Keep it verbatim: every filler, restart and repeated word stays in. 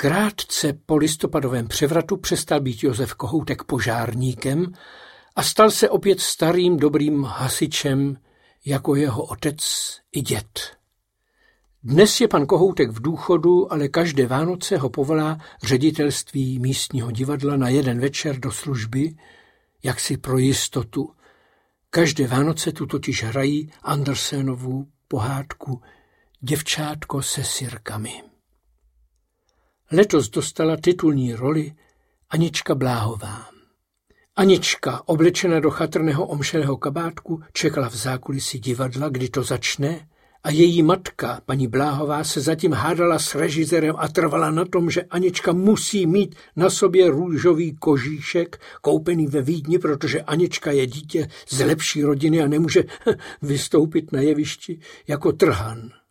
Krátce po listopadovém převratu přestal být Josef Kohoutek požárníkem a stal se opět starým dobrým hasičem jako jeho otec i děd. Dnes je pan Kohoutek v důchodu, ale každé Vánoce ho povolá ředitelství místního divadla na jeden večer do služby, jaksi pro jistotu. Každé Vánoce tu totiž hrají Andersenovu pohádku Děvčátko se sirkami. Letos dostala titulní roli Anička Bláhová. Anička, oblečena do chatrného omšelého kabátku, čekala v zákulisí divadla, kdy to začne, a její matka, paní Bláhová, se zatím hádala s režisérem a trvala na tom, že Anička musí mít na sobě růžový kožíšek, koupený ve Vídni, protože Anička je dítě z lepší rodiny a nemůže vystoupit na jevišti jako trhan.